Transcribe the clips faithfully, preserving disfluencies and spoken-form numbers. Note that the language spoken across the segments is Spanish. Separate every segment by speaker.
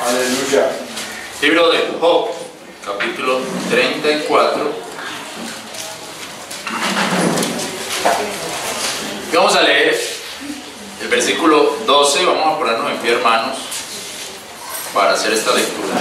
Speaker 1: Aleluya.
Speaker 2: Libro de Job, capítulo treinta y cuatro. Y vamos a leer el versículo doce. Vamos a ponernos en pie, hermanos, para hacer esta lectura.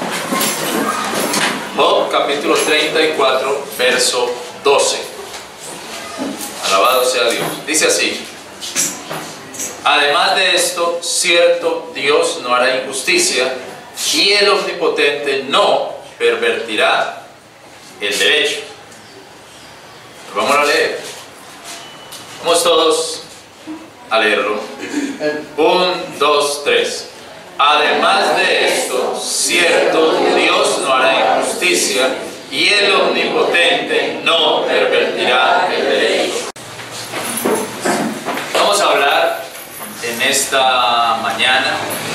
Speaker 2: Job, capítulo treinta y cuatro, verso doce. Alabado sea Dios. Dice así: además de esto, cierto, Dios no hará injusticia, y el Omnipotente no pervertirá el derecho. Vamos a leer. Vamos todos a leerlo. Un, dos, tres. Además de esto, cierto, Dios no hará injusticia, y el Omnipotente no pervertirá el derecho. Vamos a hablar en esta mañana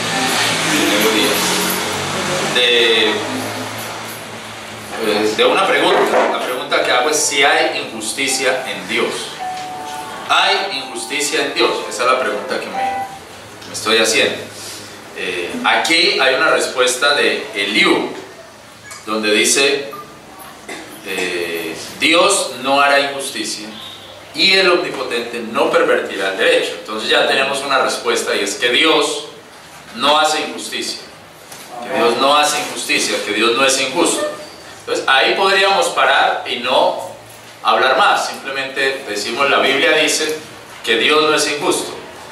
Speaker 2: de, de una pregunta. La pregunta que hago es si hay injusticia en Dios. ¿Hay injusticia en Dios? Esa es la pregunta que me, me estoy haciendo. Eh, aquí hay una respuesta de Eliú, donde dice: eh, Dios no hará injusticia y el Omnipotente no pervertirá el derecho. Entonces ya tenemos una respuesta, y es que Dios no hace injusticia, que Dios no hace injusticia, que Dios no es injusto. Entonces ahí podríamos parar y no hablar más. Simplemente decimos, la Biblia dice que Dios no es injusto.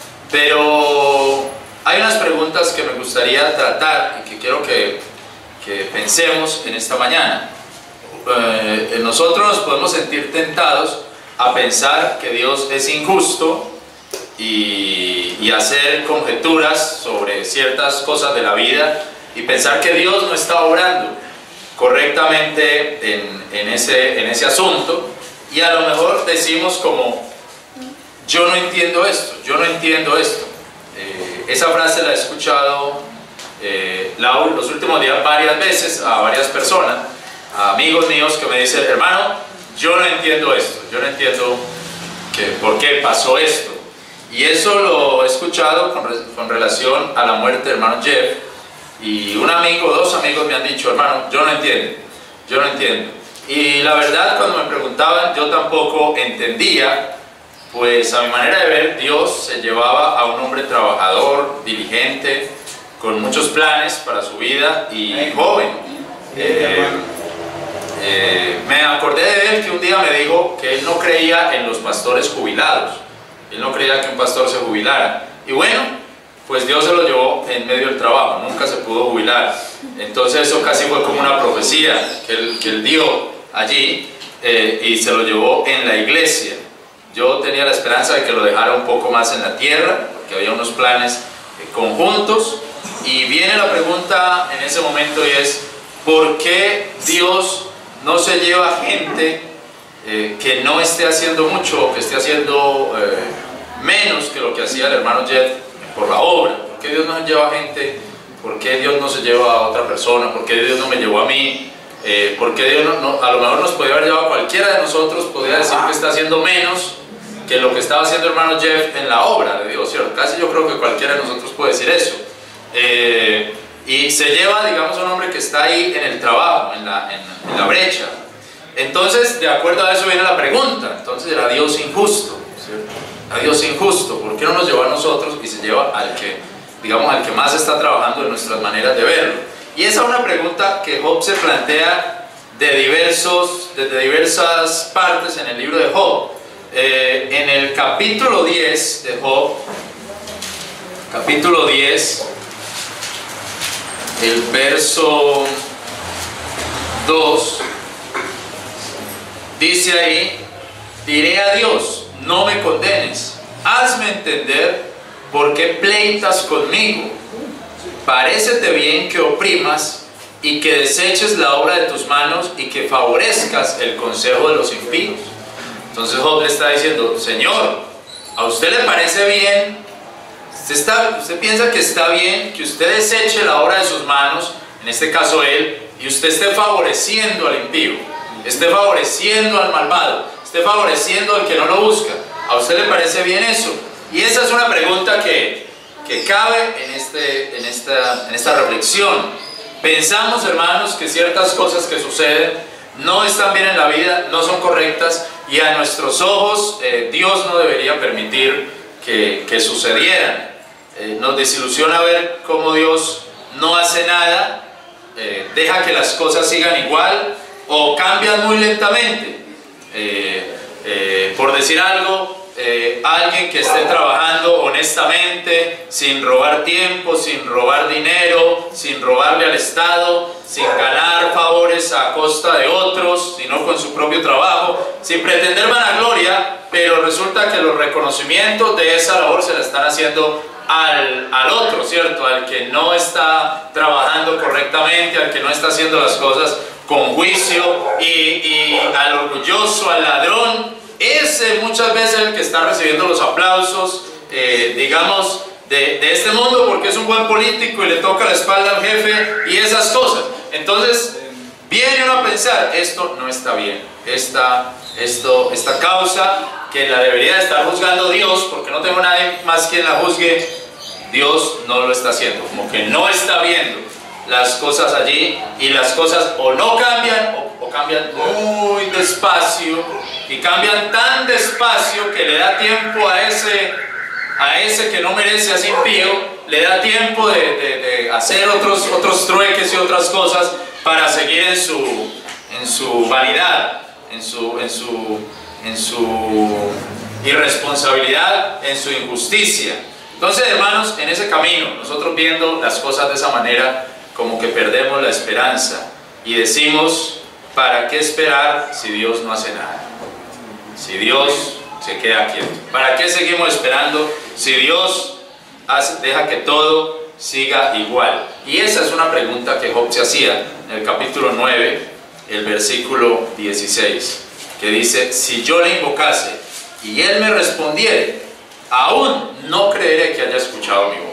Speaker 2: Pero hay unas preguntas que me gustaría tratar y que quiero que, que pensemos en esta mañana. Eh, nosotros nos podemos sentir tentados a pensar que Dios es injusto y, y hacer conjeturas sobre ciertas cosas de la vida y pensar que Dios no está obrando correctamente en, en, ese, en ese asunto, y a lo mejor decimos como: yo no entiendo esto, yo no entiendo esto. Eh, esa frase la he escuchado eh, la, los últimos días varias veces a varias personas, a amigos míos que me dicen: hermano, yo no entiendo esto, yo no entiendo que, por qué pasó esto. Y eso lo he escuchado con, con relación a la muerte del hermano Jeff, y un amigo, dos amigos me han dicho: hermano, yo no entiendo, yo no entiendo. Y la verdad, cuando me preguntaban, yo tampoco entendía, pues a mi manera de ver, Dios se llevaba a un hombre trabajador, diligente, con muchos planes para su vida y joven. Eh, eh, me acordé de él que un día me dijo que él no creía en los pastores jubilados, él no creía que un pastor se jubilara. Y bueno, pues Dios se lo llevó en medio del trabajo, nunca se pudo jubilar. Entonces eso casi fue como una profecía que él, que él dio allí, eh, y se lo llevó en la iglesia. Yo tenía la esperanza de que lo dejara un poco más en la tierra, porque había unos planes eh, conjuntos. Y viene la pregunta en ese momento, y es: ¿por qué Dios no se lleva gente eh, que no esté haciendo mucho, o que esté haciendo eh, menos que lo que hacía el hermano Jet por la obra? ¿Por qué Dios no se lleva gente? ¿Por qué Dios no se lleva a otra persona? ¿Por qué Dios no me llevó a mí? Eh, ¿Por qué Dios no, no, a lo mejor nos podría haber llevado a cualquiera de nosotros? Podría decir que está haciendo menos que lo que estaba haciendo el hermano Jeff en la obra de Dios, ¿cierto? Casi yo creo que cualquiera de nosotros puede decir eso. Eh, y se lleva, digamos, a un hombre que está ahí en el trabajo, en la, en, en la brecha. Entonces, de acuerdo a eso viene la pregunta: entonces, ¿era Dios injusto? ¿Cierto? ¿Era Dios injusto? ¿Por qué no nos lleva a nosotros y se lleva al que, digamos, al que más está trabajando en nuestras maneras de verlo? Y esa es una pregunta que Job se plantea de diversos, desde diversas partes en el libro de Job. Eh, en el capítulo diez de Job, capítulo diez, el verso dos, dice ahí: diré a Dios, no me condenes, hazme entender por qué pleitas conmigo. Parécete bien que oprimas y que deseches la obra de tus manos y que favorezcas el consejo de los impíos. Entonces Job le está diciendo: Señor, ¿a usted le parece bien? ¿Usted, está, usted piensa que está bien que usted deseche la obra de sus manos, en este caso él, y usted esté favoreciendo al impío, esté favoreciendo al malvado, esté favoreciendo al que no lo busca? ¿A usted le parece bien eso? Y esa es una pregunta que que cabe en, este, en, esta, en esta reflexión. Pensamos, hermanos, que ciertas cosas que suceden no están bien en la vida, no son correctas, y a nuestros ojos eh, Dios no debería permitir que, que sucedieran. Eh, nos desilusiona ver cómo Dios no hace nada, eh, deja que las cosas sigan igual o cambian muy lentamente. Eh, eh, por decir algo, eh, alguien que esté trabajando honestamente, sin robar tiempo, sin robar dinero, sin robarle al Estado, sin ganar favores a costa de otros, sino con su propio trabajo, sin pretender vanagloria, pero resulta que los reconocimientos de esa labor se la están haciendo al, al otro, ¿cierto? Al que no está trabajando correctamente, al que no está haciendo las cosas con juicio, y, y al orgulloso, al ladrón. Ese muchas veces es el que está recibiendo los aplausos, eh, digamos, de, de este mundo, porque es un buen político y le toca la espalda al jefe y esas cosas. Entonces viene uno a pensar, esto no está bien, esta, esto, esta causa que la debería estar juzgando Dios, porque no tengo nadie más quien la juzgue, Dios no lo está haciendo, como que no está viendo las cosas allí, y las cosas o no cambian o, o cambian muy despacio, y cambian tan despacio que le da tiempo a ese, a ese que no merece, así impío, le da tiempo de, de, de hacer otros, otros trueques y otras cosas para seguir en su, en su vanidad, en su, en su, en su irresponsabilidad, en su injusticia. Entonces, hermanos, en ese camino, nosotros viendo las cosas de esa manera, como que perdemos la esperanza y decimos, ¿para qué esperar si Dios no hace nada? Si Dios se queda quieto, ¿para qué seguimos esperando si Dios hace, deja que todo siga igual? Y esa es una pregunta que Job se hacía en el capítulo nueve, el versículo dieciséis, que dice, si yo le invocase y él me respondiere, aún no creeré que haya escuchado mi voz.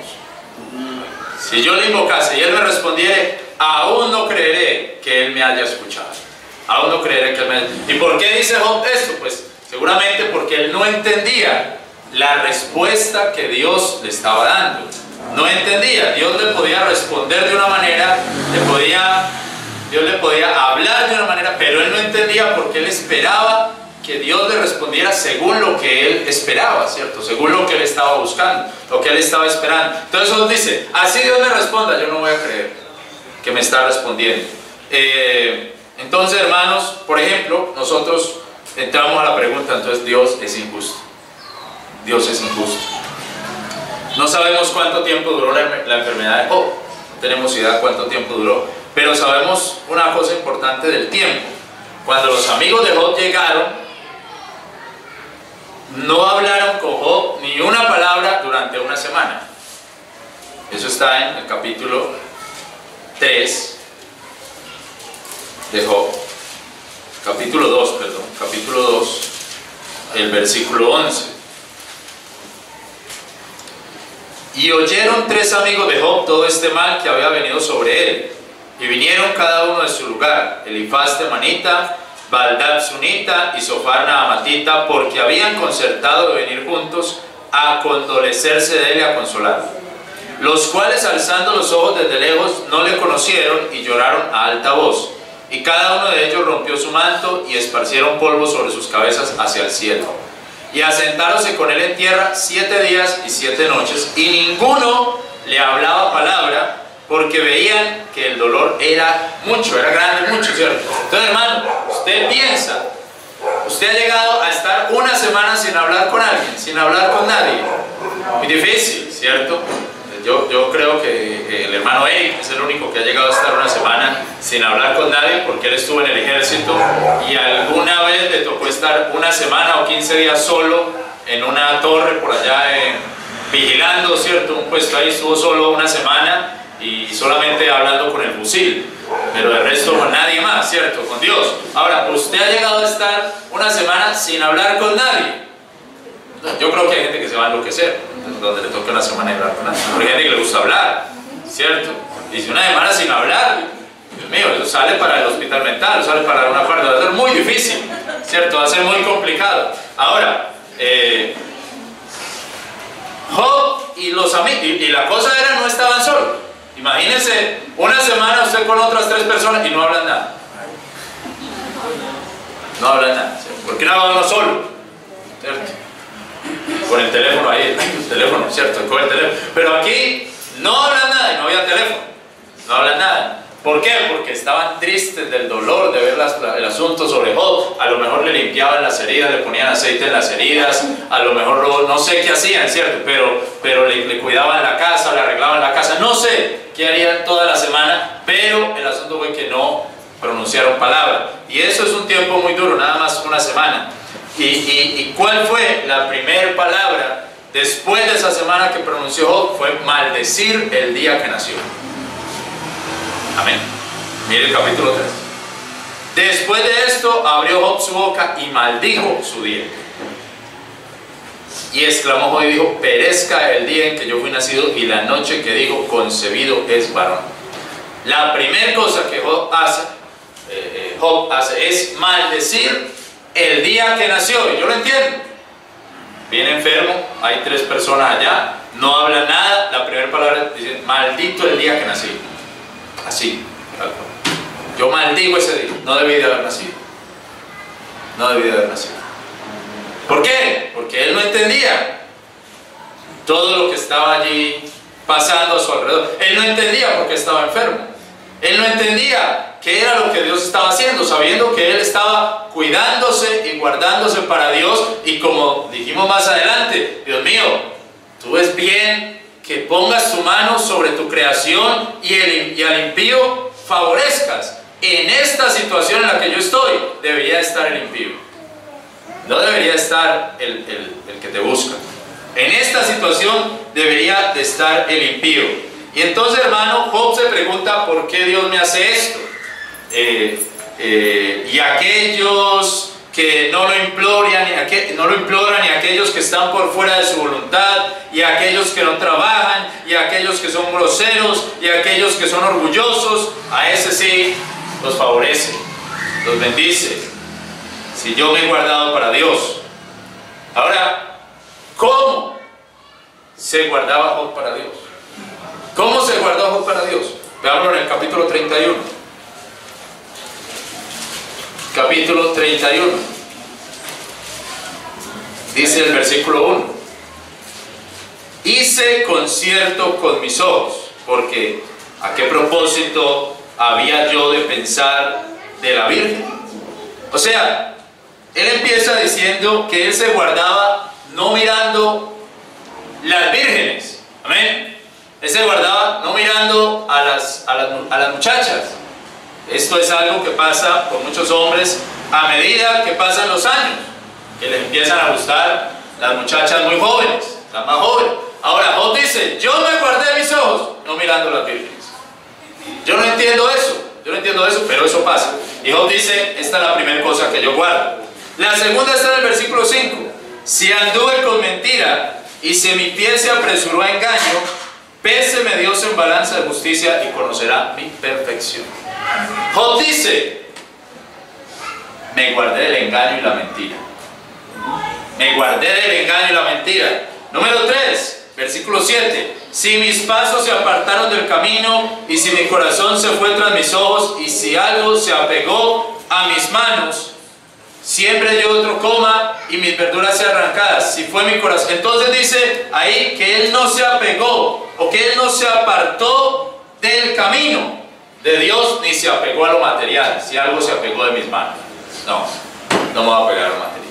Speaker 2: Si yo le invocase y él me respondiere, aún no creeré que él me haya escuchado. Aún no creeré que él me... ¿Y por qué dice Job esto? Pues seguramente porque él no entendía la respuesta que Dios le estaba dando. No entendía. Dios le podía responder de una manera, le podía, Dios le podía hablar de una manera, pero él no entendía porque él esperaba que Dios le respondiera según lo que él esperaba, ¿cierto? Según lo que él estaba buscando, lo que él estaba esperando. Entonces Dios dice, así Dios me responda, yo no voy a creer que me está respondiendo. Eh, entonces, hermanos, por ejemplo, nosotros entramos a la pregunta, entonces Dios es injusto. Dios es injusto. No sabemos cuánto tiempo duró la, la enfermedad de Job, no tenemos idea cuánto tiempo duró, pero sabemos una cosa importante del tiempo. Cuando los amigos de Job llegaron, no hablaron con Job ni una palabra durante una semana. Eso está en el capítulo tres de Job. Capítulo dos, perdón. Capítulo dos, el versículo once. Y oyeron tres amigos de Job todo este mal que había venido sobre él. Y vinieron cada uno de su lugar, Elifaz temanita, Baldad sunita y Sofar naamatita, porque habían concertado de venir juntos a condolecerse de él y a consolarlo. Los cuales, alzando los ojos desde lejos, no le conocieron y lloraron a alta voz. Y cada uno de ellos rompió su manto y esparcieron polvo sobre sus cabezas hacia el cielo. Y asentáronse con él en tierra siete días y siete noches, y ninguno le hablaba palabra, porque veían que el dolor era mucho, era grande, mucho, ¿cierto? Entonces, hermano, usted piensa, usted ha llegado a estar una semana sin hablar con alguien, sin hablar con nadie. Muy difícil, ¿cierto? Yo, yo creo que el hermano Eric es el único que ha llegado a estar una semana sin hablar con nadie, porque él estuvo en el ejército y alguna vez le tocó estar una semana o quince días solo en una torre por allá en, vigilando, ¿cierto? Un puesto ahí, estuvo solo una semana y solamente hablando con el fusil, pero el resto con nadie más, ¿cierto? Con Dios. Ahora, usted ha llegado a estar una semana sin hablar con nadie. Yo creo que hay gente que se va a enloquecer donde le toque una semana y hablar con nadie, porque hay gente que le gusta hablar, ¿cierto? Y si una semana sin hablar, Dios mío, eso sale para el hospital mental, sale para una parte, va a ser muy difícil, ¿cierto? Va a ser muy complicado. Ahora, eh, Job y, los amigos, y, y la cosa era, no estaban solos. Imagínense, una semana usted con otras tres personas y no hablan nada. No hablan nada. ¿Por qué no habla uno solo? ¿Cierto? Con el teléfono ahí, el teléfono, ¿cierto? Con el teléfono. Pero aquí no hablan nada y no había teléfono. No hablan nada. ¿Por qué? Porque estaban tristes del dolor de ver las, el asunto sobre Job. A lo mejor le limpiaban las heridas, le ponían aceite en las heridas, a lo mejor lo, no sé qué hacían, ¿cierto? Pero, pero le, le cuidaban la casa, le arreglaban la casa, no sé qué harían toda la semana, pero el asunto fue que no pronunciaron palabra. Y eso es un tiempo muy duro, nada más una semana. ¿Y, y, y cuál fue la primera palabra después de esa semana que pronunció Job? Fue maldecir el día que nació. Amén. Mire el capítulo tres. Después de esto abrió Job su boca y maldijo su día. Y exclamó Job y dijo: perezca el día en que yo fui nacido y la noche que dijo concebido es varón. La primera cosa que Job hace, eh, eh, Job hace es maldecir el día que nació. Y yo lo entiendo. Viene enfermo, hay tres personas allá, no habla nada. La primera palabra dice: maldito el día que nací. Así, yo maldigo ese día, no debí de haber nacido, no debí de haber nacido. ¿Por qué? Porque él no entendía todo lo que estaba allí pasando a su alrededor. Él no entendía por qué estaba enfermo, él no entendía qué era lo que Dios estaba haciendo, sabiendo que él estaba cuidándose y guardándose para Dios. Y como dijimos más adelante, Dios mío, tú ves bien que pongas tu mano sobre tu creación y, el, y al impío favorezcas. En esta situación en la que yo estoy, debería estar el impío. No debería estar el, el, el que te busca. En esta situación debería de estar el impío. Y entonces, hermano, Job se pregunta: ¿por qué Dios me hace esto? Eh, eh, y aquellos que no lo imploran, y aqu no lo imploran, y aquellos que están por fuera de su voluntad, y aquellos que no trabajan, y aquellos que son groseros, y aquellos que son orgullosos, a ese sí los favorece, los bendice, si yo me he guardado para Dios. Ahora, ¿cómo se guardaba Job para Dios? ¿Cómo se guardó Job para Dios? Veámoslo en el capítulo treinta y uno. Capítulo treinta y uno. Dice el versículo uno: hice concierto con mis ojos, porque ¿a qué propósito había yo de pensar de la Virgen? O sea, él empieza diciendo que él se guardaba no mirando las vírgenes. Amén. Él se guardaba no mirando a las, a las, a las muchachas. Esto es algo que pasa con muchos hombres a medida que pasan los años, que les empiezan a gustar las muchachas muy jóvenes, las más jóvenes. Ahora Job dice: yo me guardé mis ojos no mirando las vírgenes. Yo no entiendo eso, yo no entiendo eso, pero eso pasa. Y Job dice: esta es la primera cosa que yo guardo. La segunda está en el versículo cinco: si anduve con mentira y si mi pie se apresuró a engaño, péseme Dios en balanza de justicia y conocerá mi perfección. Job dice: me guardé del engaño y la mentira. Me guardé del engaño y la mentira. Número tres, versículo siete: si mis pasos se apartaron del camino y si mi corazón se fue tras mis ojos y si algo se apegó a mis manos, siempre yo otro coma y mis verduras sean arrancadas. Si fue mi corazón. Entonces dice ahí que él no se apegó o que él no se apartó del camino de Dios ni se apegó a lo material. Si algo se apegó de mis manos, no, no me voy a apegar a lo material.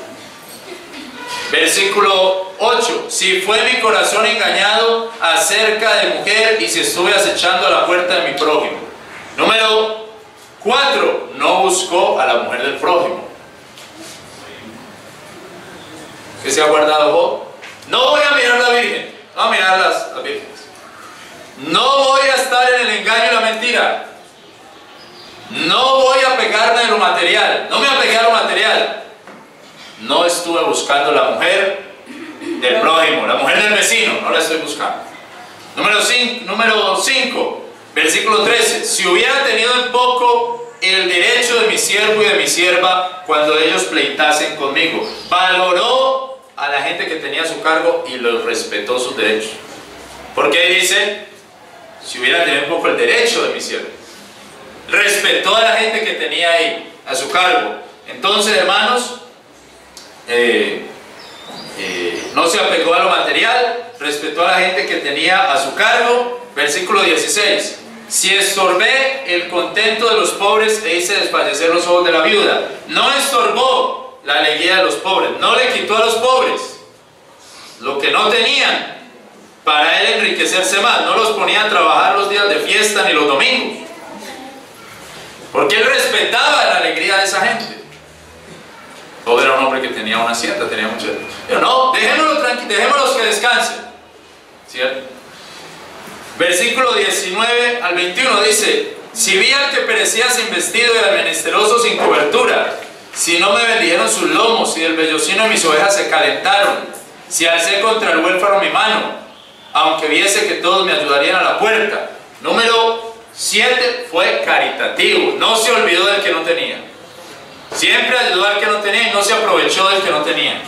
Speaker 2: Versículo ocho: si fue mi corazón engañado acerca de mujer y si estuve acechando a la puerta de mi prójimo. Número cuatro: no buscó a la mujer del prójimo. ¿Qué se ha guardado Job? No voy a mirar la virgen, no voy a mirar las, las vírgenes. No voy a estar en el engaño y la mentira. No voy a pegarme de lo material. No me apegué a lo material. No estuve buscando la mujer del prójimo, la mujer del vecino, no la estoy buscando. Número cinco, número cinco, versículo trece: si hubiera tenido en poco el derecho de mi siervo y de mi sierva cuando ellos pleitasen conmigo. Valoró a la gente que tenía a su cargo y los respetó sus derechos. Porque dice, si hubiera tenido un poco el derecho de mi siervo. Respetó a la gente que tenía ahí, a su cargo. Entonces, hermanos, eh, eh, no se apegó a lo material, respetó a la gente que tenía a su cargo. Versículo dieciséis. Si estorbé el contento de los pobres e hice desfallecer los ojos de la viuda. No estorbó la alegría de los pobres, no le quitó a los pobres lo que no tenían para él enriquecerse más. No los ponía a trabajar los días de fiesta ni los domingos, porque él respetaba la alegría de esa gente. Todo era un hombre que tenía una hacienda, tenía mucho. Pero no, dejémoslo tranquilo, dejémoslos que descansen, ¿cierto? Versículo diecinueve al veintiuno dice: si vi al que perecía sin vestido y al menesteroso sin cobertura, si no me bendijeron sus lomos y del vellocino de mis ovejas se calentaron, si alcé contra el huérfano mi mano, aunque viese que todos me ayudarían a la puerta. Número siete, fue caritativo, no se olvidó del que no tenía. Siempre ayudó al que no tenía y no se aprovechó del que no tenía.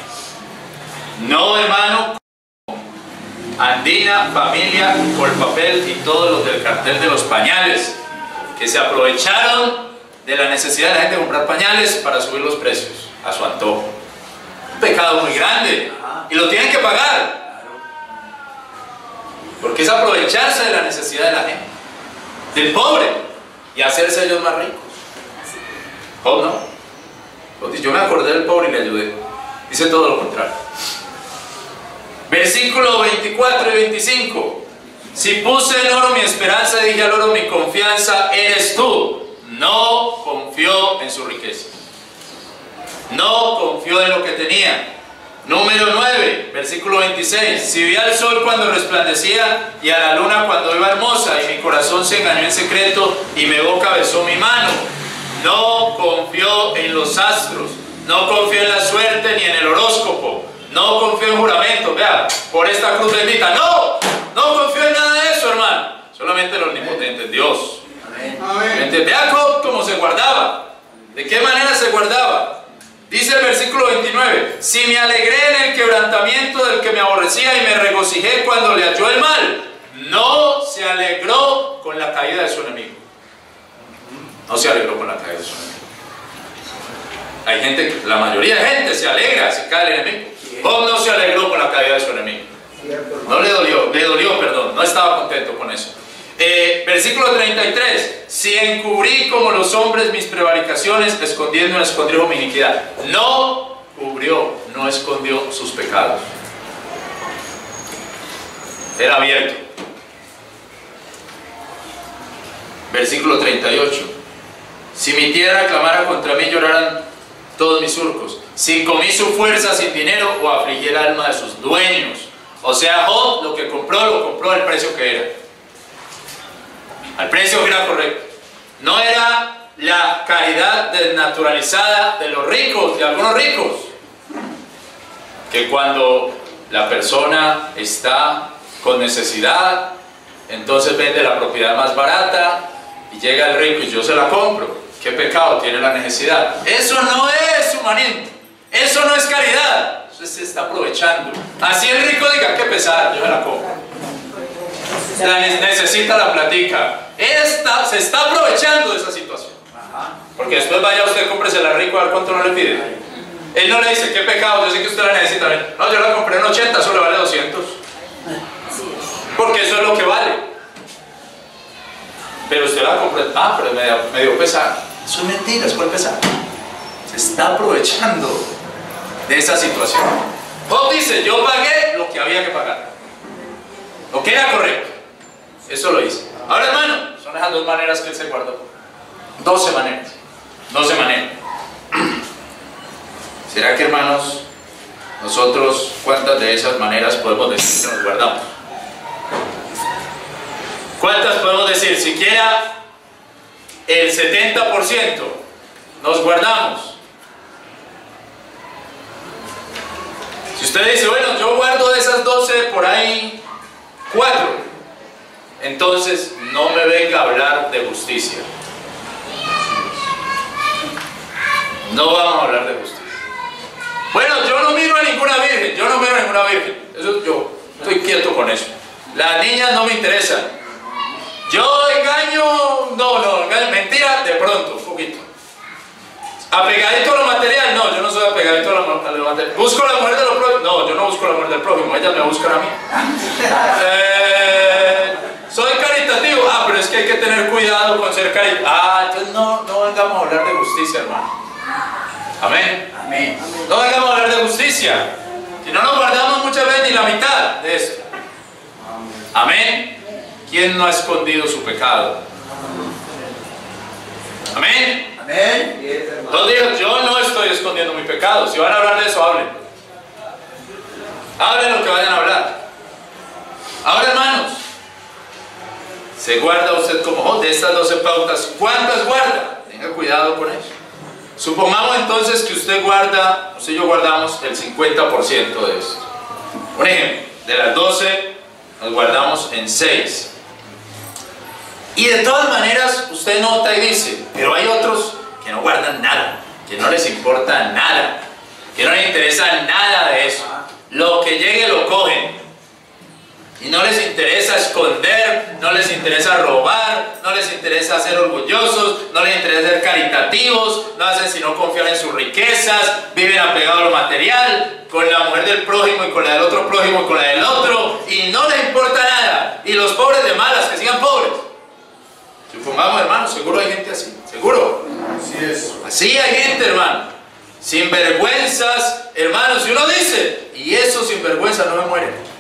Speaker 2: No, hermano, Andina, familia, Colpapel y todos los del cartel de los pañales, que se aprovecharon de la necesidad de la gente de comprar pañales para subir los precios a su antojo. Un pecado muy grande, y lo tienen que pagar, porque es aprovecharse de la necesidad de la gente, del pobre, y hacerse ellos más ricos. ¿Cómo no? Yo me acordé del pobre y le ayudé. Dice todo lo contrario. Versículo veinticuatro y veinticinco. Si puse en oro mi esperanza, dije al oro, mi confianza eres tú. No confió en su riqueza, no confió en lo que tenía. Número nueve, versículo veintiséis. Si vi al sol cuando resplandecía y a la luna cuando iba hermosa, y mi corazón se engañó en secreto y mi boca besó mi mano. No confió en los astros, no confió en la suerte ni en el horóscopo, no confió en juramentos. Vea, por esta cruz bendita, no, no confió en nada de eso, hermano. Solamente el omnipotente, Dios. Amén. Vea cómo se guardaba, de qué manera se guardaba. Dice el versículo veintinueve: si me alegré en el quebrantamiento del que me aborrecía y me regocijé cuando le halló el mal. No se alegró con la caída de su enemigo. No se alegró con la caída de su enemigo. Hay gente, la mayoría de gente se alegra si cae el enemigo. Job no se alegró con la caída de su enemigo. No le dolió, le dolió, perdón, no estaba contento con eso. Eh, versículo treinta y tres. Si encubrí como los hombres mis prevaricaciones, escondiendo en escondrijo mi iniquidad. No cubrió, no escondió sus pecados. Era abierto. Versículo treinta y ocho. Si mi tierra clamara contra mí, lloraran todos mis surcos. Si comí su fuerza sin dinero o afligí el alma de sus dueños. O sea, Job lo que compró, lo compró al precio que era. Al precio que era correcto. No era la caridad desnaturalizada de los ricos, de algunos ricos, que cuando la persona está con necesidad, entonces vende la propiedad más barata y llega el rico y yo se la compro. ¿Qué pecado tiene la necesidad? Eso no es humanismo, eso no es caridad, eso se está aprovechando. Así el rico diga, qué pesar, yo se la compro. La necesita la platica. Esta, se está aprovechando de esa situación. Porque después vaya usted, cómprese la rico, a ver cuánto no le pide. Él no le dice, qué pecado, yo sé que usted la necesita. No, yo la compré en ochenta, eso le vale doscientos. Porque eso es lo que vale. Pero usted la compró, ah, pero me dio, me dio pesar. Eso es mentira, es por pesar. Se está aprovechando de esa situación. Job dice, yo pagué lo que había que pagar, lo que era correcto. Eso lo hice. Ahora, hermano, son esas dos maneras que él se guardó. Doce maneras. Doce maneras. ¿Será que, hermanos, nosotros cuántas de esas maneras podemos decir que nos guardamos? ¿Cuántas podemos decir? Siquiera el setenta por ciento nos guardamos. Si usted dice, bueno, yo guardo de esas doce por ahí cuatro, entonces no me venga a hablar de justicia. No vamos a hablar de justicia. Bueno, yo no miro a ninguna virgen, yo no miro a ninguna virgen. Eso yo estoy quieto con eso. Las niñas no me interesan. Yo engaño, no, no, engaño, mentira, de pronto, un poquito. Apegadito a lo material, no, yo no soy apegadito a lo, a lo material. ¿Busco la mujer de los prójimos? No, yo no busco la mujer del prójimo, ellas me buscan a mí. Eh, soy caritativo, ah, pero es que hay que tener cuidado con ser caritativo. Ah, entonces no, no vengamos a hablar de justicia, hermano. Amén.
Speaker 1: Amén.
Speaker 2: No vengamos a hablar de justicia. Si no nos guardamos muchas veces ni la mitad de esto. Amén. ¿Quién no ha escondido su pecado? Amén.
Speaker 1: Amén.
Speaker 2: No digan, yo no estoy escondiendo mi pecado. Si van a hablar de eso, hablen. Hablen lo que vayan a hablar. Ahora, hermanos, ¿se guarda usted como oh, de estas doce pautas? ¿Cuántas guarda? Tenga cuidado con eso. Supongamos entonces que usted guarda, usted y yo guardamos el cincuenta por ciento de esto. Un ejemplo, de las doce nos guardamos en seis. Y de todas maneras usted nota y dice, pero hay otros que no guardan nada, que no les importa nada, que no les interesa nada de eso. Lo que llegue lo cogen. Y no les interesa esconder, no les interesa robar, no les interesa ser orgullosos, no les interesa ser caritativos, no hacen sino confiar en sus riquezas, viven apegados a lo material, con la mujer del prójimo y con la del otro prójimo y con la del otro, y no les importa nada. Y los pobres de malas, que sigan pobres. Supongamos, hermano, seguro hay gente así, seguro.
Speaker 1: Así es.
Speaker 2: Así hay gente, hermano. Sinvergüenzas, hermanos, y uno dice, y esos sinvergüenzas no me mueren.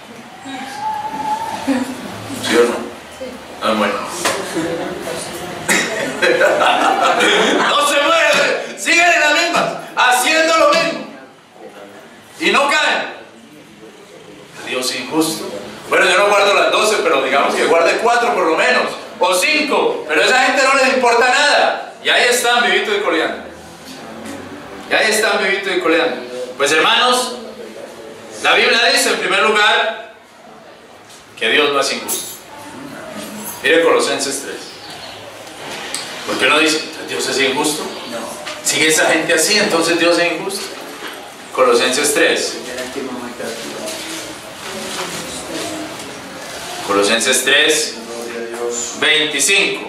Speaker 2: ¿Sí o no? No me mueren. No se mueren, siguen en la misma, haciendo lo mismo. Y no caen. Dios injusto. Bueno, yo no guardo las doce, pero digamos que guarde cuatro por lo menos. O cinco, pero a esa gente no les importa nada. Y ahí están vivito y coleando. Y ahí están vivito y coleando. Pues hermanos, la Biblia dice en primer lugar que Dios no es injusto. Mire Colosenses tres. ¿Por qué no dice Dios es injusto?
Speaker 1: No.
Speaker 2: Sigue esa gente así, entonces Dios es injusto. Colosenses tres. Colosenses tres. veinticinco.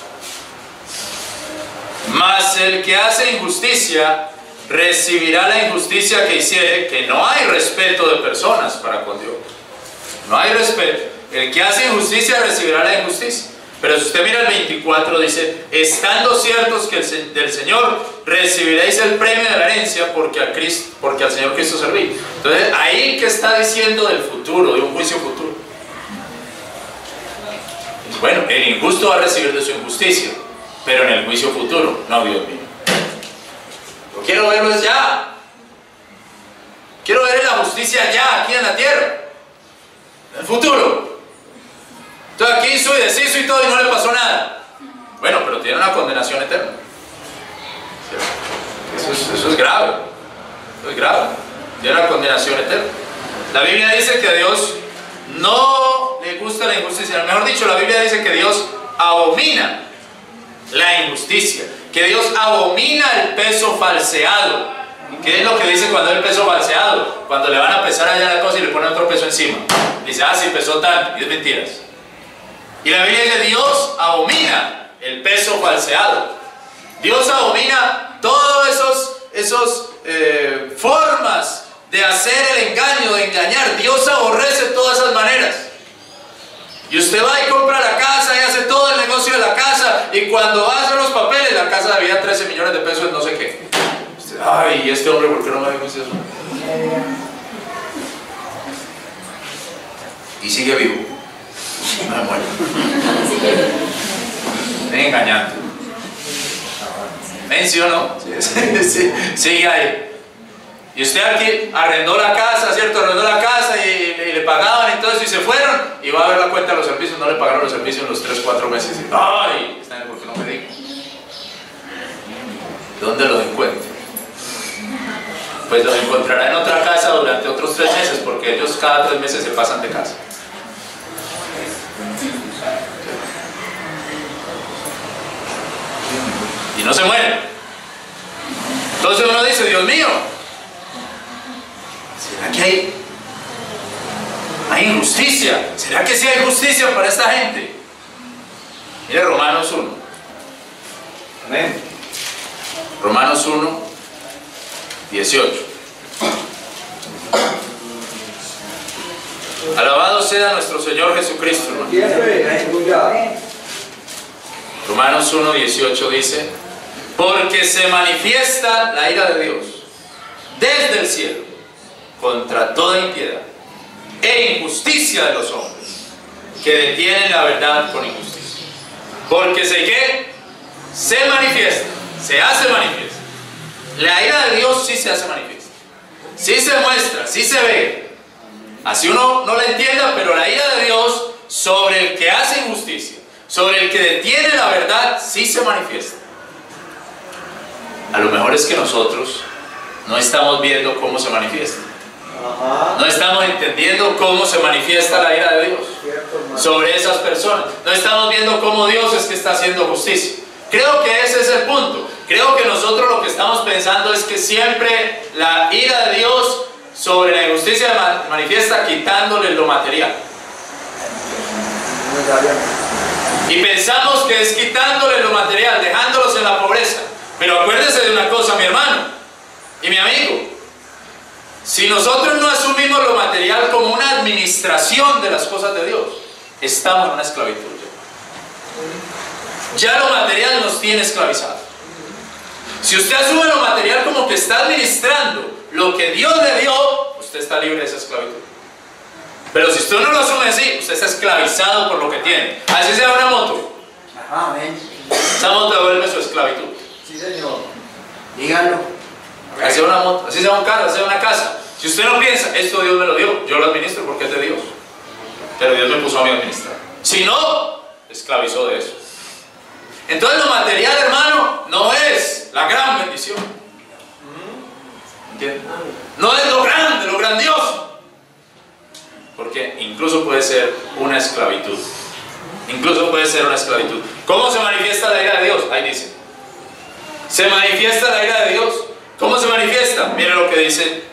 Speaker 2: Mas el que hace injusticia recibirá la injusticia que hiciere, que no hay respeto de personas para con Dios. No hay respeto. El que hace injusticia recibirá la injusticia. Pero si usted mira el veinticuatro, dice, estando ciertos que el, del Señor recibiréis el premio de la herencia porque, a Cristo, porque al Señor Cristo servís. Entonces, ahí que está diciendo del futuro, de un juicio futuro. Bueno, el injusto va a recibir de su injusticia, pero en el juicio futuro, no, Dios mío. Yo quiero verlo es ya. Quiero ver la justicia ya, aquí en la tierra. En el futuro. Entonces aquí hizo y deshizo y todo y no le pasó nada. Bueno, pero tiene una condenación eterna. Eso es, eso es grave. Eso es grave. Tiene una condenación eterna. La Biblia dice que a Dios no le gusta la injusticia. Mejor dicho, la Biblia dice que Dios abomina la injusticia, que Dios abomina el peso falseado. ¿Qué es lo que dice cuando es el peso falseado? Cuando le van a pesar allá la cosa y le ponen otro peso encima. Dice, ah, sí, pesó tanto, y es mentiras. Y la Biblia dice, Dios abomina el peso falseado. Dios abomina todas esos, esos eh, formas de hacer el engaño, de engañar. Dios aborrece todas esas maneras. Y usted va y compra la casa y hace todo el negocio de la casa, y cuando va a hacer los papeles, la casa debía trece millones de pesos en no sé qué. Usted, ay, este hombre, ¿por qué no me dijo eso? Y sigue vivo. No me muero. Me engañando. ¿Ven, sí o no? Sí, sí, sigue ahí. Y usted aquí arrendó la casa, ¿cierto? Arrendó la casa y, y, y le pagaban y todo eso y se fueron, y va a ver la cuenta de los servicios, no le pagaron los servicios en los tres, cuatro meses. Y, ay, ¿por qué no me dijo? ¿Dónde los encuentro? Pues los encontrará en otra casa durante otros tres meses, porque ellos cada tres meses se pasan de casa. Y no se mueren. Entonces uno dice, Dios mío, ¿será que hay, hay injusticia? ¿Será que que sí hay justicia para esta gente. Mire Romanos uno.
Speaker 1: Amén.
Speaker 2: Romanos uno, dieciocho. Alabado sea nuestro Señor Jesucristo, hermano.
Speaker 1: Siempre. Aleluya.
Speaker 2: Romanos uno, dieciocho dice: porque se manifiesta la ira de Dios desde el cielo contra toda impiedad e injusticia de los hombres que detienen la verdad con injusticia. Porque se que se manifiesta, se hace manifiesta. La ira de Dios sí se hace manifiesta, sí se muestra, sí se ve. Así uno no la entienda, pero la ira de Dios sobre el que hace injusticia, sobre el que detiene la verdad, sí se manifiesta. A lo mejor es que nosotros no estamos viendo cómo se manifiesta.
Speaker 1: Ajá.
Speaker 2: No estamos entendiendo cómo se manifiesta la ira de Dios sobre esas personas. No estamos viendo cómo Dios es que está haciendo justicia. Creo que ese es el punto. Creo que nosotros lo que estamos pensando es que siempre la ira de Dios sobre la injusticia se manifiesta quitándole lo material. Y pensamos que es quitándole lo material, dejándolos en la pobreza. Pero acuérdese de una cosa, mi hermano y mi amigo. Si nosotros no asumimos lo material como una administración de las cosas de Dios, estamos en una esclavitud. Ya lo material nos tiene esclavizados. Si usted asume lo material como que está administrando lo que Dios le dio, usted está libre de esa esclavitud. Pero si usted no lo asume así, usted está esclavizado por lo que tiene. Así sea una moto.
Speaker 1: Amén.
Speaker 2: Esa moto devuelve su esclavitud.
Speaker 1: Sí, Señor. Díganlo.
Speaker 2: Así sea una moto, así sea un carro, así sea una casa. Si usted no piensa, esto Dios me lo dio, yo lo administro porque es de Dios. Pero Dios me puso a mí a administrar. Si no, esclavizó de eso. Entonces lo material, hermano, no es la gran bendición. ¿Entiendes? No es lo grande, lo grandioso. Porque incluso puede ser una esclavitud. Incluso puede ser una esclavitud. ¿Cómo se manifiesta la ira de Dios? Ahí dice. Se manifiesta la ira de Dios. ¿Cómo se manifiesta? Mire lo que dice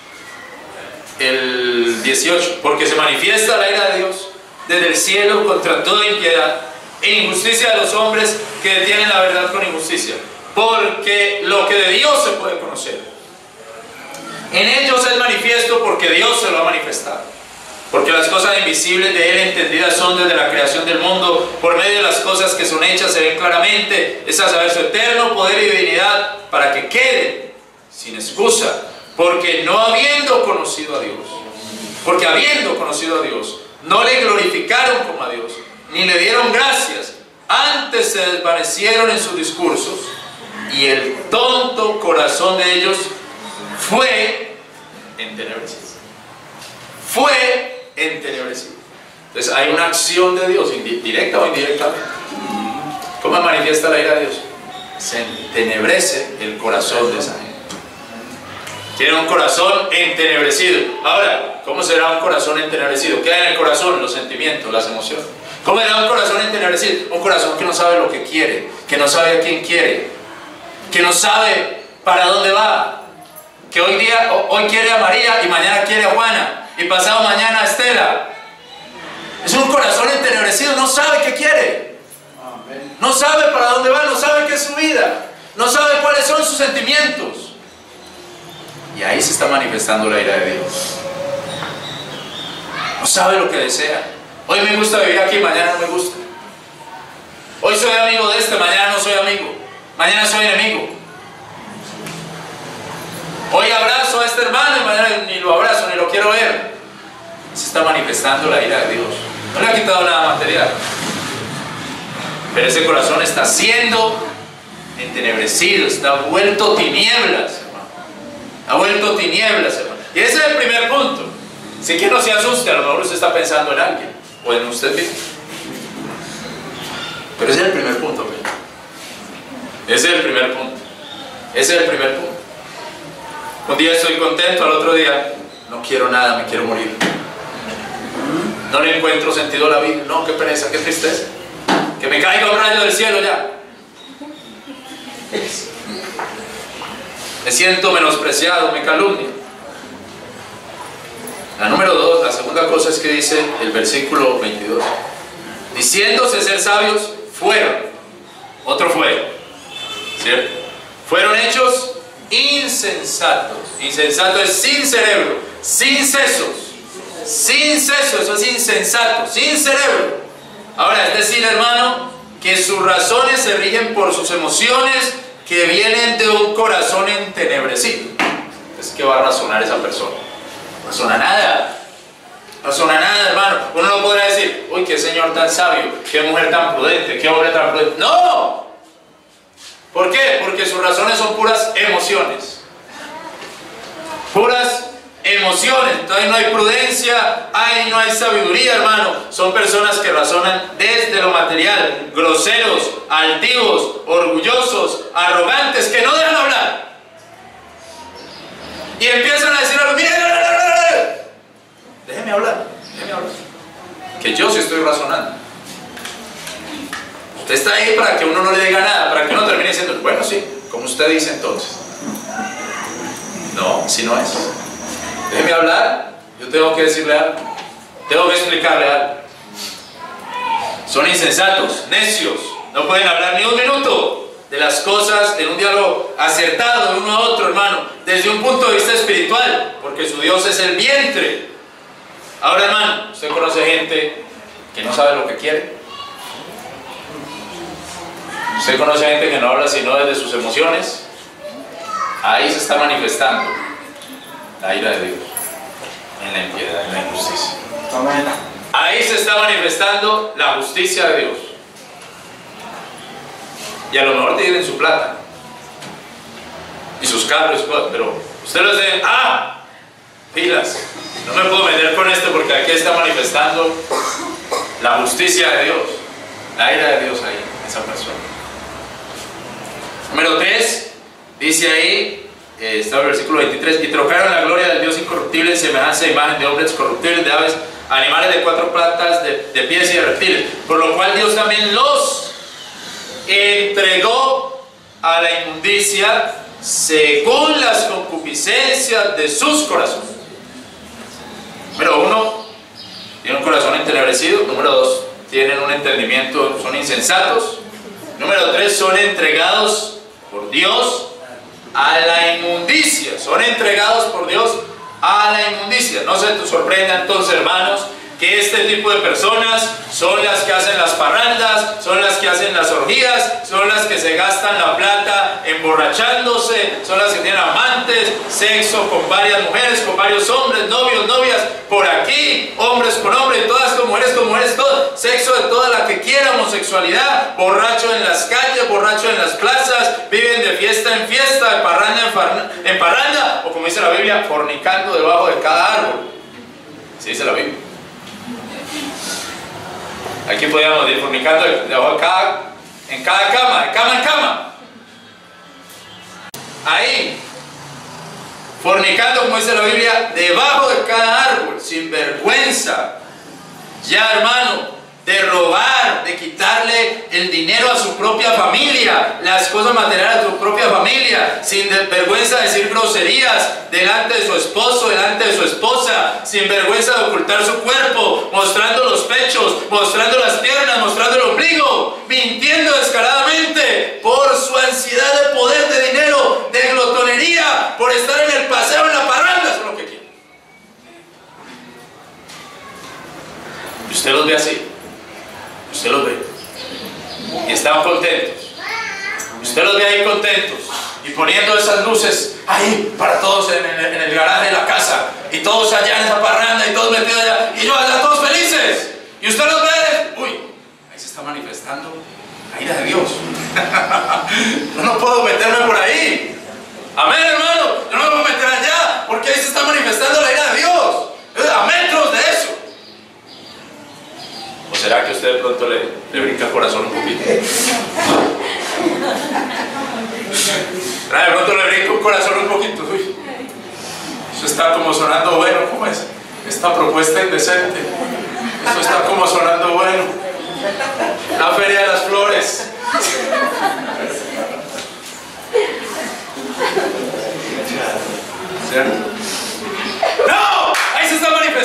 Speaker 2: el dieciocho. Porque se manifiesta la ira de Dios desde el cielo contra toda impiedad e injusticia de los hombres que detienen la verdad con injusticia. Porque lo que de Dios se puede conocer, en ellos es manifiesto porque Dios se lo ha manifestado. Porque las cosas invisibles de Él entendidas son desde la creación del mundo, por medio de las cosas que son hechas se ven claramente, es a saber su eterno poder y divinidad, para que queden sin excusa, porque no habiendo conocido a Dios, porque habiendo conocido a Dios, no le glorificaron como a Dios, ni le dieron gracias, antes se desvanecieron en sus discursos, y el tonto corazón de ellos fue entenebrecido. Fue entenebrecido. Entonces hay una acción de Dios, directa o indirectamente. ¿Cómo manifiesta la ira de Dios? Se entenebrece el corazón de esa gente. Tiene un corazón entenebrecido. Ahora, ¿cómo será un corazón entenebrecido? ¿Qué hay en el corazón? Los sentimientos, las emociones. ¿Cómo será un corazón entenebrecido? Un corazón que no sabe lo que quiere, que no sabe a quién quiere, que no sabe para dónde va, que hoy día, hoy quiere a María y mañana quiere a Juana y pasado mañana a Estela. Es un corazón entenebrecido, no sabe qué quiere, no sabe para dónde va, no sabe qué es su vida, no sabe cuáles son sus sentimientos. Y ahí se está manifestando la ira de Dios. No sabe lo que desea. Hoy me gusta vivir aquí, mañana no me gusta. Hoy soy amigo de este, mañana no soy amigo. Mañana soy enemigo. Hoy abrazo a este hermano y mañana ni lo abrazo, ni lo quiero ver. Se está manifestando la ira de Dios. No le ha quitado nada material, pero ese corazón está siendo entenebrecido, está vuelto tinieblas, hermano. Ha vuelto tinieblas, hermano. Y ese es el primer punto. Así que no se asuste, a lo mejor usted está pensando en alguien o en usted mismo. Pero ese es el primer punto, ¿verdad? Ese es el primer punto. Ese es el primer punto. Un día estoy contento, al otro día no quiero nada, me quiero morir. No le encuentro sentido a la vida. No, qué pereza, qué tristeza. Que me caiga un rayo del cielo ya. Me siento menospreciado, me calumnian. La número dos, la segunda cosa es que dice el versículo veintidós. Diciéndose ser sabios, fueron. Otro fueron. ¿Cierto? Fueron hechos insensatos. Insensato es sin cerebro, sin sesos. Sin seso, eso es insensato, sin cerebro. Ahora, es decir, hermano, que sus razones se rigen por sus emociones que vienen de un corazón entenebrecido. Entonces, ¿qué va a razonar esa persona? No razona nada. No razona nada, hermano. Uno no podrá decir, uy, qué señor tan sabio, qué mujer tan prudente, qué hombre tan prudente. ¡No! ¿Por qué? Porque sus razones son puras emociones. Puras emociones. Entonces no hay prudencia, ahí no hay sabiduría, hermano. Son personas que razonan desde lo material, groseros, altivos, orgullosos, arrogantes, que no dejan hablar. Y empiezan a decir a los, mire, déjeme hablar, déjeme hablar. Que yo sí estoy razonando. Usted está ahí para que uno no le diga nada, para que uno termine diciendo, bueno, sí, como usted dice entonces. No, si no es. Déjeme hablar, yo tengo que decirle algo, tengo que explicarle algo. Son insensatos, necios, no pueden hablar ni un minuto de las cosas en un diálogo acertado de uno a otro, hermano, desde un punto de vista espiritual, porque su Dios es el vientre. Ahora, hermano, usted conoce gente que no sabe lo que quiere. Usted conoce gente que no habla sino desde sus emociones. Ahí se está manifestando la ira de Dios, en la impiedad, en la injusticia.
Speaker 1: Amén.
Speaker 2: Ahí se está manifestando la justicia de Dios. Y a lo mejor tienen su plata y sus carros, pero usted les dice, ah, pilas, no me puedo meter con esto porque aquí está manifestando la justicia de Dios, la ira de Dios ahí, esa persona. Número tres, dice ahí, eh, está el versículo veintitrés, y trocaron la gloria del Dios incorruptible en semejanza de imagen de hombres corruptibles, de aves, animales de cuatro patas, de, de pies y de reptiles, por lo cual Dios también los entregó a la inmundicia según las concupiscencias de sus corazones. Número uno, tienen un corazón entenebrecido. Número dos, tienen un entendimiento, son insensatos. Número tres, son entregados por Dios a la inmundicia. Son entregados por Dios a la inmundicia. No se te sorprenda entonces, hermanos, que este tipo de personas son las que hacen las parrandas, son las que hacen las orgías, son las que se gastan la plata emborrachándose, son las que tienen amantes, sexo con varias mujeres, con varios hombres, novios, novias, por aquí, hombres con hombres, todas con mujeres, con mujeres, todo, sexo de toda la que quiera, homosexualidad, borracho en las calles, borracho en las plazas, viven de fiesta en fiesta, de parranda en, farna, en parranda, o como dice la Biblia, fornicando debajo de cada árbol. Así dice la Biblia. Aquí podríamos ir fornicando debajo de cada, en cada cama, de cama en cama. Ahí, fornicando, como dice la Biblia, debajo de cada árbol, sin vergüenza. Ya, hermano, de robar, de quitarle el dinero a su propia familia, las cosas materiales a su propia familia, sin vergüenza de decir groserías delante de su esposo, delante de su esposa, sin vergüenza de ocultar su cuerpo, mostrando los pechos, mostrando las piernas, mostrando el ombligo, mintiendo descaradamente por su ansiedad de poder, de dinero, de glotonería, por estar en el paseo, en la parranda, eso es lo que quiere. Y usted los ve así. Usted los ve y están contentos. Usted los ve ahí contentos y poniendo esas luces ahí para todos en el, en el garaje de la casa y todos allá en esa parranda y todos metidos allá y yo allá todos felices. Y usted los ve, uy, ahí se está manifestando la ira de Dios. Yo no puedo meterme por ahí. Amén, hermano. Yo no me puedo meter allá porque ahí se está manifestando la ira de Dios. A metros de eso. ¿O será que usted de pronto le, le brinca el corazón un poquito? De pronto le brinca un corazón un poquito. Uy, eso está como sonando bueno. ¿Cómo es? Esta propuesta indecente. Eso está como sonando bueno. La Feria de las Flores. ¿Cierto? ¡No! Ahí se está manifestando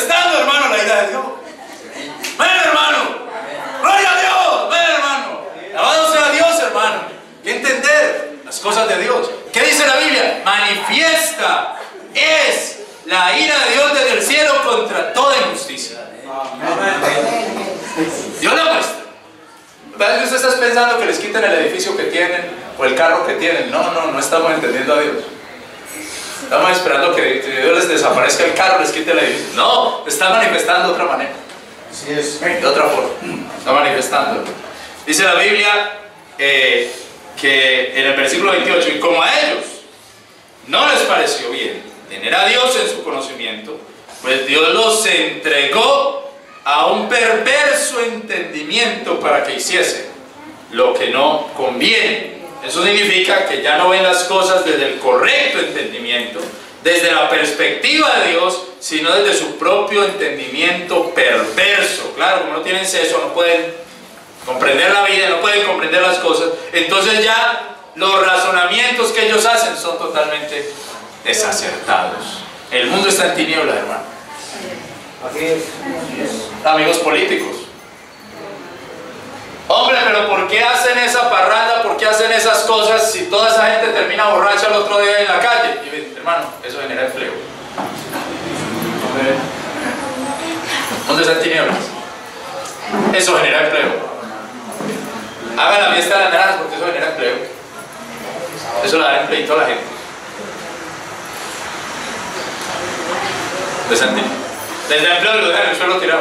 Speaker 2: Tal vez usted está pensando que les quiten el edificio que tienen o el carro que tienen. No, no, no estamos entendiendo a Dios. Estamos esperando que, que Dios les desaparezca el carro, les quite el edificio. No, está manifestando de otra manera.
Speaker 1: Así es.
Speaker 2: De otra forma. Está manifestando. Dice la Biblia eh, que en el versículo veintiocho, y como a ellos no les pareció bien tener a Dios en su conocimiento, pues Dios los entregó a un perverso entendimiento para que hiciesen lo que no conviene. Eso significa que ya no ven las cosas desde el correcto entendimiento, desde la perspectiva de Dios, sino desde su propio entendimiento perverso. Claro, como no tienen seso, no pueden comprender la vida, no pueden comprender las cosas. Entonces ya los razonamientos que ellos hacen son totalmente desacertados. El mundo está en tinieblas, hermano. Amigos políticos. Hombre, pero ¿por qué hacen esa parranda? ¿Por qué hacen esas cosas si toda esa gente termina borracha el otro día en la calle? Y hermano, eso genera empleo. ¿Dónde están tinieblas? Eso genera empleo. Hagan la fiesta de las naranjas porque eso genera empleo. Eso le da empleo a la gente. ¿Dónde están tinieblas? Les da empleo y lo dejan en el suelo tirado.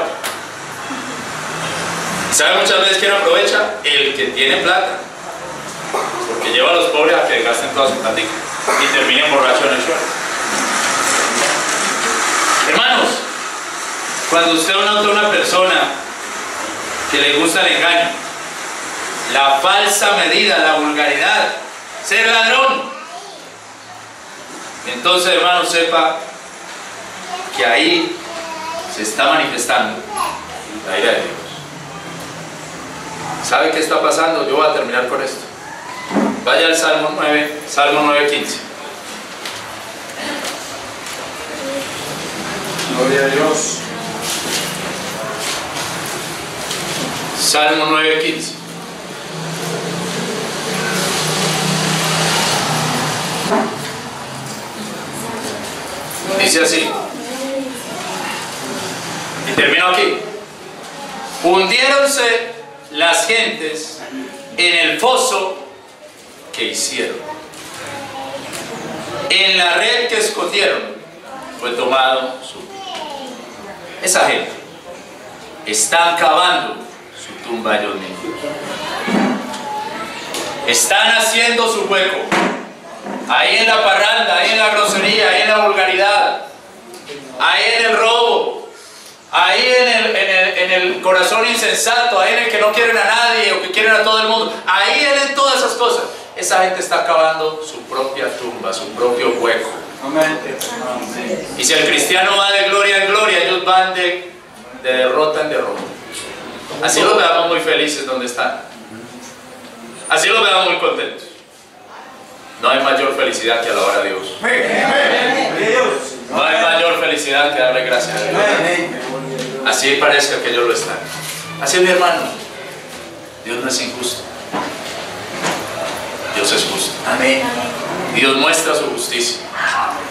Speaker 2: ¿Sabe muchas veces quién aprovecha? El que tiene plata, porque lleva a los pobres a que gasten toda su platica y terminen borrachos en el suelo. Hermanos, cuando usted nota a una persona que le gusta el engaño, la falsa medida, la vulgaridad, ser ladrón, entonces, hermanos, sepa que ahí se está manifestando la ira de Dios. ¿Sabe qué está pasando? Yo voy a terminar con esto. Vaya al Salmo nueve, Salmo nueve, quince.
Speaker 1: Gloria a Dios.
Speaker 2: Salmo nueve, quince. Dice así. Y termino aquí. Hundiéronse las gentes en el foso que hicieron. En la red que escondieron fue tomado su tumba. Esa gente están cavando su tumba ellos mismos. Están haciendo su hueco. Ahí en la parranda, ahí en la grosería, ahí en la vulgaridad, ahí en el robo, ahí en el, en, el, en el corazón insensato, ahí en el que no quieren a nadie o que quieren a todo el mundo, ahí en todas esas cosas. Esa gente está cavando su propia tumba, su propio hueco.
Speaker 1: Amén.
Speaker 2: Y si el cristiano va de gloria en gloria, ellos van de, de derrota en derrota. Así los veamos muy felices donde están. Así los veamos muy contentos. No hay mayor felicidad que alabar a Dios. No hay mayor felicidad que darle gracias a Dios. Así parezca que ellos lo están. Así es, mi hermano. Dios no es injusto. Dios es justo.
Speaker 1: Amén.
Speaker 2: Dios muestra su justicia.